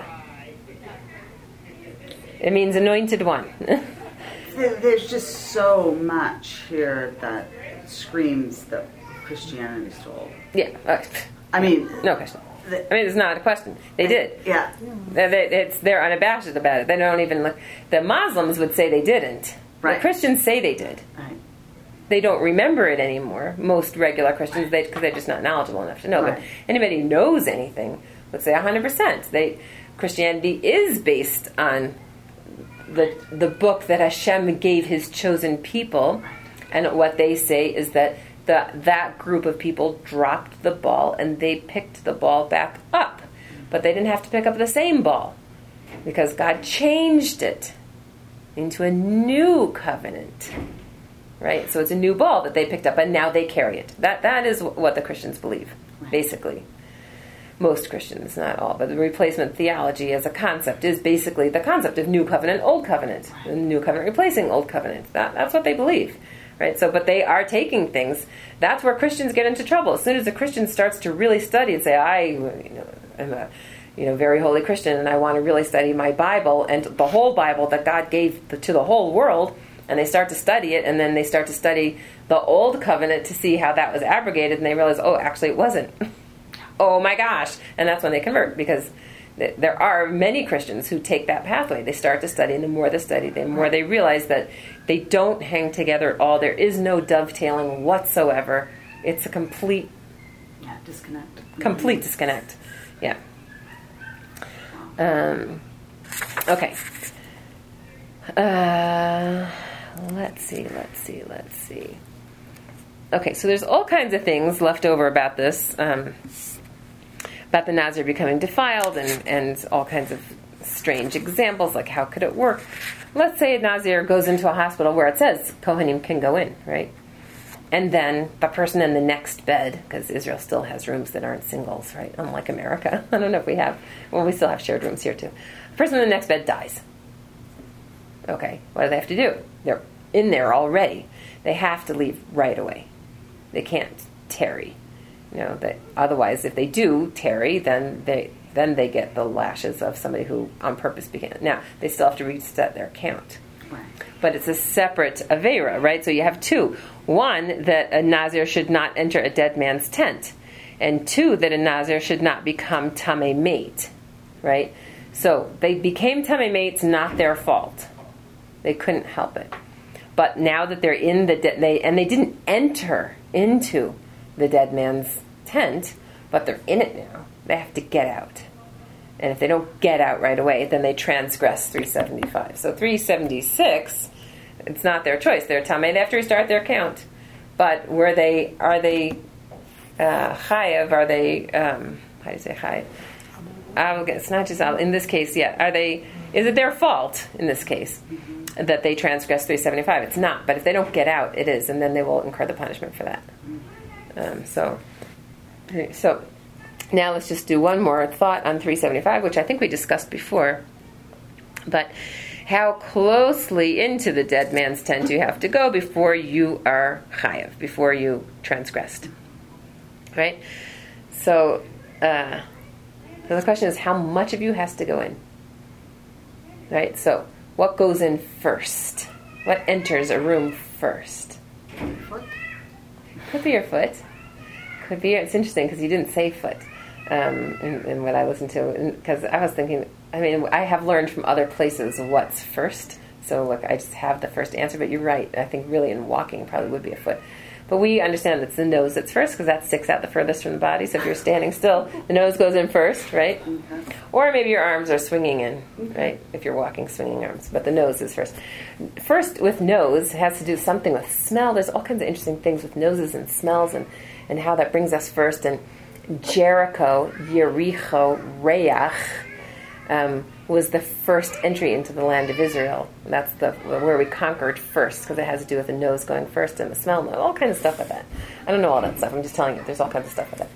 It means anointed one. There's just so much here that screams that Christianity stole. Yeah. I mean... No question. It's not a question. They did. Yeah. They're unabashed about it. They don't even look. The Muslims would say they didn't. Right. The Christians say they did. Right. They don't remember it anymore. Most regular Christians, because they're just not knowledgeable enough to know. Right. But anybody who knows anything would say 100%. Christianity is based on the book that Hashem gave His chosen people, and what they say is that that group of people dropped the ball and they picked the ball back up, but they didn't have to pick up the same ball because God changed it into a new covenant. Right? So it's a new ball that they picked up, and now they carry it. That is what the Christians believe, basically. Most Christians, not all, but the replacement theology as a concept is basically the concept of new covenant, old covenant, and new covenant replacing old covenant. That's what they believe, right? So, but they are taking things. That's where Christians get into trouble. As soon as a Christian starts to really study and say, I'm a very holy Christian, and I want to really study my Bible and the whole Bible that God gave to the whole world. And they start to study it, and then they start to study the Old Covenant to see how that was abrogated, and they realize, oh, actually it wasn't. Oh my gosh. And that's when they convert, because there are many Christians who take that pathway. They start to study, and the more they study, the more they realize that they don't hang together at all. There is no dovetailing whatsoever. It's a complete disconnect. Complete disconnect. Yeah. Okay. Let's see. Okay, so there's all kinds of things left over about this, about the Nazir becoming defiled, and all kinds of strange examples, like how could it work? Let's say a Nazir goes into a hospital where it says Kohanim can go in, right? And then the person in the next bed, because Israel still has rooms that aren't singles, right? Unlike America. I don't know if we have, well, we still have shared rooms here too. The person in the next bed dies. Okay, what do they have to do? They're in there already. They have to leave right away. They can't tarry. Otherwise, if they do tarry, then they get the lashes of somebody who on purpose began. Now, they still have to reset their count. Right. But it's a separate Avera, right? So you have two. One, that a Nazir should not enter a dead man's tent. And two, that a Nazir should not become Tamei Mate, right? So they became Tamei Mates, not their fault. They couldn't help it. But now that they're in the they didn't enter into the dead man's tent, but they're in it now. They have to get out. And if they don't get out right away, then they transgress 375. So 376, it's not their choice. They're Tamei. They have to restart their count. But are they chayav? Are they how do you say chayav? It's not just in this case. Yeah, is it their fault in this case that they transgress 375? It's not. But if they don't get out, it is, and then they will incur the punishment for that. So now let's just do one more thought on 375, which I think we discussed before. But how closely into the dead man's tent you have to go before you are chayav, before you transgressed, right? So the question is, how much of you has to go in, right? So what goes in first? What enters a room first? Foot. Could be your foot. Could be. It's interesting because you didn't say foot in what I listened to, because I was thinking. I mean, I have learned from other places what's first. So look, I just have the first answer. But you're right. I think really in walking probably would be a foot. But we understand that it's the nose that's first because that sticks out the furthest from the body. So if you're standing still, the nose goes in first, right? Okay. Or maybe your arms are swinging in, right? If you're walking, swinging arms. But the nose is first. First, with nose, has to do something with smell. There's all kinds of interesting things with noses and smells and how that brings us first. And Jericho, Reach, was the first entry into the land of Israel. That's where we conquered first, because it has to do with the nose going first and the smell, all kinds of stuff with that. I don't know all that stuff. I'm just telling you, there's all kinds of stuff with that.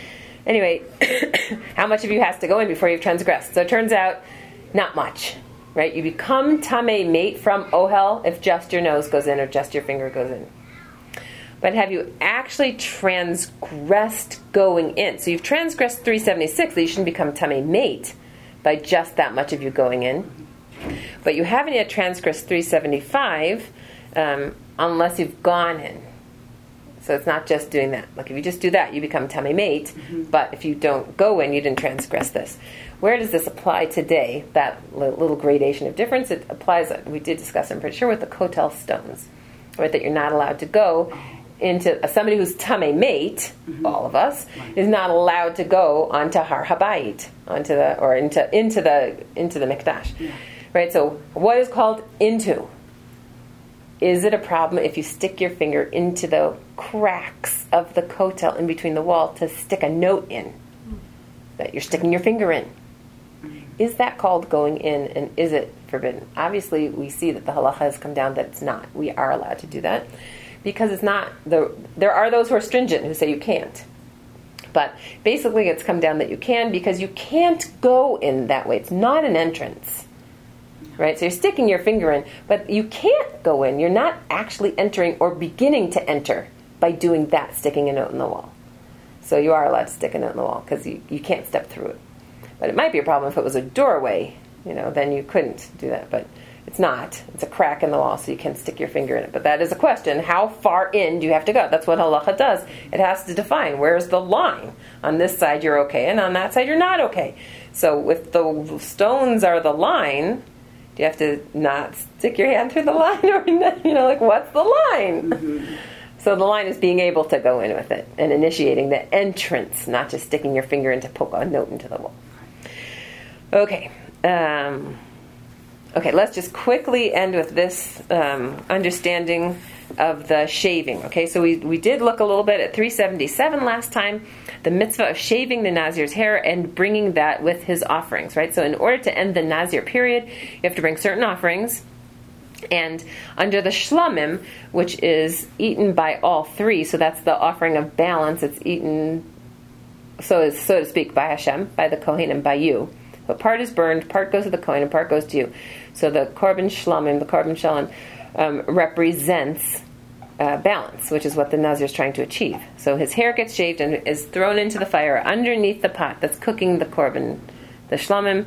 Anyway, how much of you has to go in before you've transgressed? So it turns out, not much, right? You become tamei mate from ohel if just your nose goes in or just your finger goes in. But have you actually transgressed going in? So you've transgressed 376, that you shouldn't become tamei mate by just that much of you going in. But you haven't yet transgressed 375 unless you've gone in. So it's not just doing that. Like if you just do that, you become tamei mate. But if you don't go in, you didn't transgress this. Where does this apply today? That little gradation of difference, it applies, we did discuss, I'm pretty sure, with the kotel stones. Right, that you're not allowed to go into, somebody who's tamei mate, all of us, is not allowed to go onto Har Habayit, onto the, or into the Mikdash. Yeah. Right, so what is called into? Is it a problem if you stick your finger into the cracks of the kotel in between the wall to stick a note in? That you're sticking your finger in. Is that called going in, and is it forbidden? Obviously, we see that the halacha has come down that it's not. We are allowed to do that. Because it's not, there are those who are stringent who say you can't. But basically it's come down that you can, because you can't go in that way. It's not an entrance. Right? So you're sticking your finger in, but you can't go in. You're not actually entering or beginning to enter by doing that, sticking a note in the wall. So you are allowed to stick a note in the wall because you can't step through it. But it might be a problem if it was a doorway, then you couldn't do that. But it's not. It's a crack in the wall, so you can stick your finger in it. But that is a question. How far in do you have to go? That's what halacha does. It has to define where's the line. On this side you're okay, and on that side you're not okay. So if the stones are the line, do you have to not stick your hand through the line? Or, what's the line? Mm-hmm. So the line is being able to go in with it and initiating the entrance, not just sticking your finger in to poke a note into the wall. Okay. Okay, let's just quickly end with this understanding of the shaving. Okay, so we did look a little bit at 377 last time, the mitzvah of shaving the Nazir's hair and bringing that with his offerings, right? So in order to end the Nazir period, you have to bring certain offerings. And under the shlamim, which is eaten by all three, so that's the offering of balance, it's eaten, so to speak, by Hashem, by the Kohanim, by you. But part is burned, part goes to the Kohen, and part goes to you. So the korban shlamim, the korban shalom, represents balance, which is what the Nazir is trying to achieve. So his hair gets shaved and is thrown into the fire underneath the pot that's cooking the korban, the shlamim.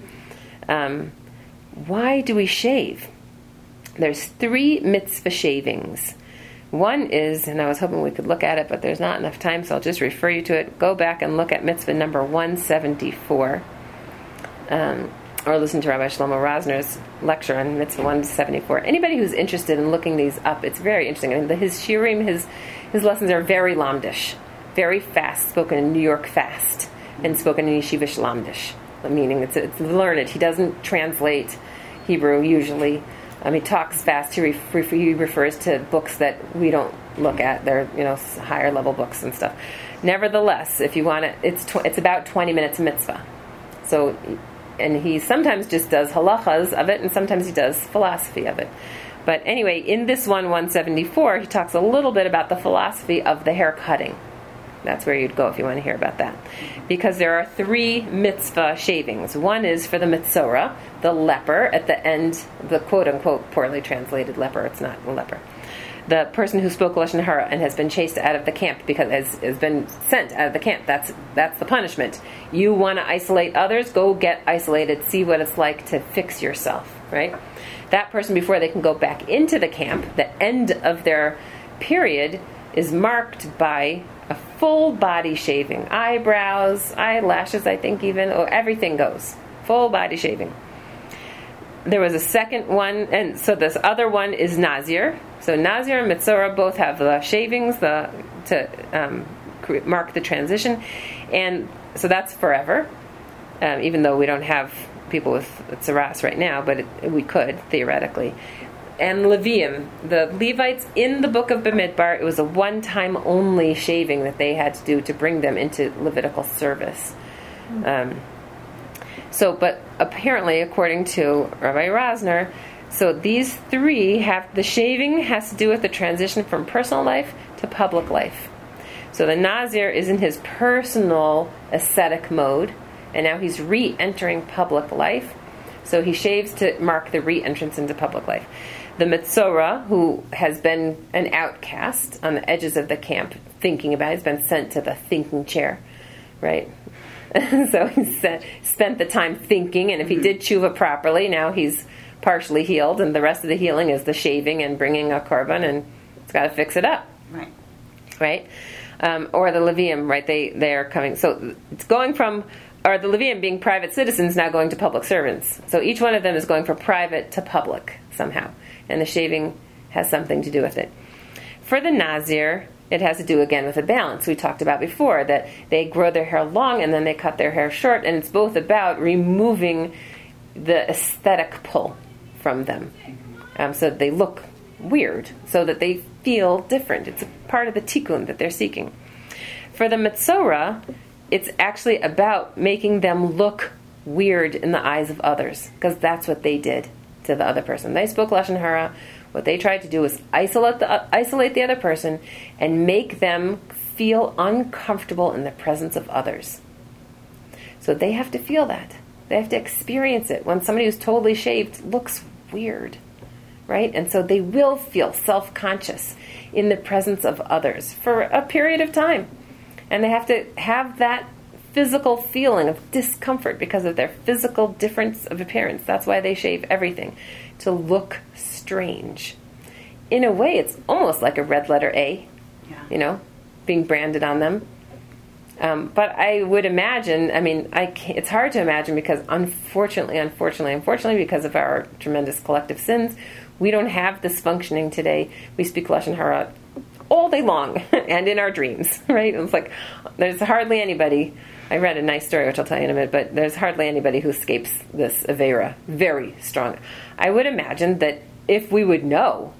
Why do we shave? There's 3 mitzvah shavings. One is, and I was hoping we could look at it, but there's not enough time, so I'll just refer you to it. Go back and look at mitzvah number 174. Or listen to Rabbi Shlomo Rosner's lecture on mitzvah 174. Anybody who's interested in looking these up, it's very interesting. I mean, his shiurim, his lessons are very lamdish, very fast, spoken in New York fast, and spoken in yeshivish lamdish, meaning it's learned. He doesn't translate Hebrew usually. He talks fast. He refers to books that we don't look at. They're higher level books and stuff. Nevertheless, if you want it, it's about 20 minutes mitzvah. So. And he sometimes just does halachas of it, and sometimes he does philosophy of it. But anyway, in this 174, he talks a little bit about the philosophy of the hair cutting. That's where you'd go if you want to hear about that. Because there are 3 mitzvah shavings. One is for the mitzora, the leper, at the end, the quote-unquote poorly translated leper. It's not a leper. The person who spoke Lashon Hara and has been chased out of the camp because has been sent out of the camp. That's the punishment. You want to isolate others? Go get isolated. See what it's like to fix yourself, right? That person, before they can go back into the camp, the end of their period is marked by a full body shaving. Eyebrows, eyelashes, I think even, everything goes. Full body shaving. There was a second one, and so this other one is Nazir. So Nazir and Mitzora both have the shavings to mark the transition, and so that's forever. Even though we don't have people with tzaras right now, but we could theoretically. And Leviim, the Levites in the book of Bamidbar, it was a one-time only shaving that they had to do to bring them into Levitical service. But apparently, according to Rabbi Rosner, so these 3 have, the shaving has to do with the transition from personal life to public life. So the Nazir is in his personal ascetic mode, and now he's re-entering public life. So he shaves to mark the re-entrance into public life. The Metzora, who has been an outcast on the edges of the camp, thinking about it, has been sent to the thinking chair, right? So he spent the time thinking, and if he did tshuva properly, now he's partially healed, and the rest of the healing is the shaving and bringing a korban, and it's got to fix it up. Right? Or the Levium, right? They are coming. So it's going from, or the Levium being private citizens now going to public servants. So each one of them is going from private to public somehow. And the shaving has something to do with it. For the Nazir, it has to do again with the balance we talked about before, that they grow their hair long and then they cut their hair short, and it's both about removing the aesthetic pull from them. So that they look weird, so that they feel different. It's a part of the tikkun that they're seeking. For the Metzora, it's actually about making them look weird in the eyes of others, because that's what they did to the other person. They spoke Lashon Hara. What they tried to do was isolate the other person and make them feel uncomfortable in the presence of others. So they have to feel that. They have to experience it. When somebody who's totally shaved looks weird, right? And so they will feel self-conscious in the presence of others for a period of time. And they have to have that physical feeling of discomfort because of their physical difference of appearance. That's why they shave everything, to look strange. In a way, it's almost like a red letter A, being branded on them. But I would imagine, it's hard to imagine because unfortunately, because of our tremendous collective sins, we don't have this functioning today. We speak Lashon Hara all day long and in our dreams, right? It's like there's hardly anybody. I read a nice story, which I'll tell you in a minute, but there's hardly anybody who escapes this Avera very strong. I would imagine that if we would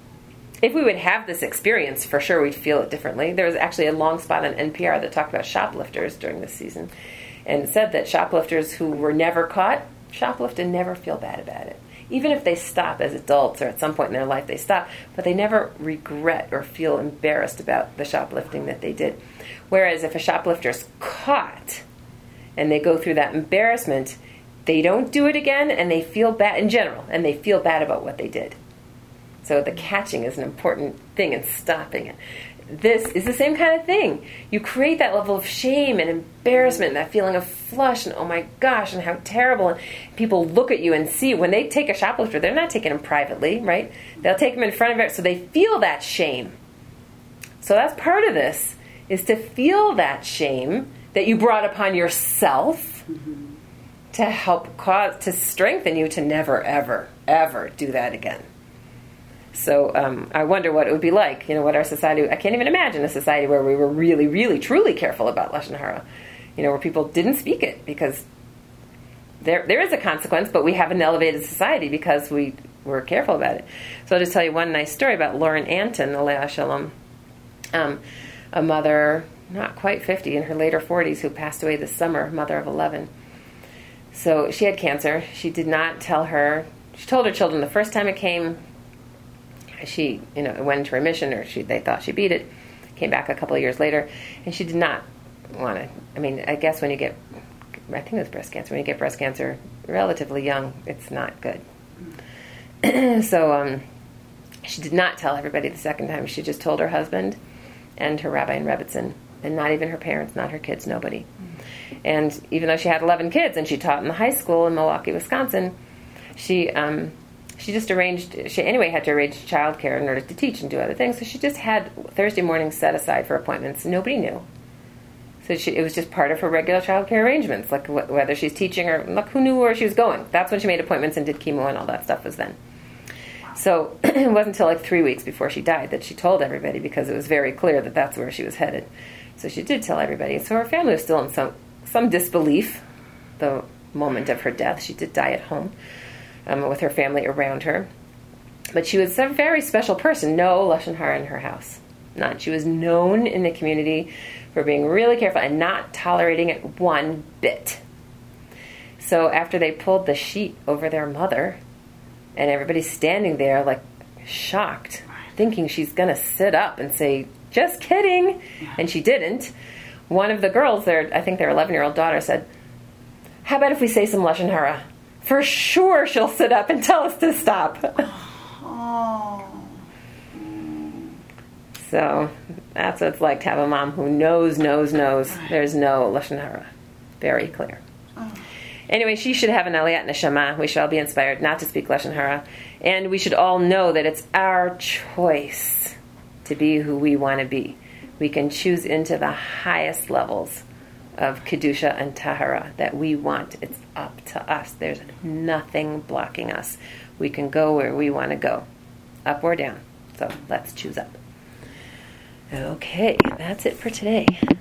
have this experience, for sure we'd feel it differently. There was actually a long spot on NPR that talked about shoplifters during this season, and it said that shoplifters who were never caught shoplift and never feel bad about it. Even if they stop as adults or at some point in their life they stop, but they never regret or feel embarrassed about the shoplifting that they did. Whereas if a shoplifter's caught and they go through that embarrassment, they don't do it again, and they feel bad in general, and they feel bad about what they did. So the catching is an important thing in stopping it. This is the same kind of thing. You create that level of shame and embarrassment, and that feeling of flush, and oh my gosh, and how terrible. And people look at you and see, when they take a shoplifter, they're not taking him privately, right? They'll take him in front of it, so they feel that shame. So that's part of this, is to feel that shame that you brought upon yourself to help to strengthen you to never, ever, ever do that again. So I wonder what it would be like, what our society, I can't even imagine a society where we were really, really, truly careful about Lashon Hara, where people didn't speak it, because there is a consequence, but we have an elevated society because we were careful about it. So I'll just tell you one nice story about Lauren Anton, Alea Shalom, a mother, not quite 50, in her later 40s, who passed away this summer, mother of 11. So she had cancer. She did not tell her, she told her children the first time it came, she, it went into remission, or they thought she beat it, came back a couple of years later, and she did not want to, I guess when you get, I think it was breast cancer, when you get breast cancer relatively young, it's not good. So she did not tell everybody the second time. She just told her husband and her rabbi in Rebbitzin, and not even her parents, not her kids, nobody. And even though she had 11 kids and she taught in the high school in Milwaukee, Wisconsin, she just had to arrange childcare in order to teach and do other things. So she just had Thursday mornings set aside for appointments. Nobody knew. So it was just part of her regular childcare arrangements, like whether she's teaching or who knew where she was going. That's when she made appointments and did chemo and all that stuff was then. So it wasn't until 3 weeks before she died that she told everybody, because it was very clear that that's where she was headed. So she did tell everybody. So her family was still in some disbelief the moment of her death. She did die at home with her family around her. But she was a very special person. No Lashon Hara in her house. None. She was known in the community for being really careful and not tolerating it one bit. So after they pulled the sheet over their mother, and everybody's standing there shocked, thinking she's going to sit up and say, "Just kidding," and she didn't. One of the girls, I think their 11-year-old daughter, said, "How about if we say some Lashon Hara?" for sure she'll sit up and tell us to stop. Oh. So that's what it's like to have a mom who knows. There's no Lashon Hara. Very clear. Oh. Anyway, she should have an Aliyat Neshama. We should all be inspired not to speak Lashon Hara. And we should all know that it's our choice to be who we want to be. We can choose into the highest levels of Kedusha and Tahara that we want. It's up to us. There's nothing blocking us. We can go where we want to go, up or down. So let's choose up. Okay, that's it for today.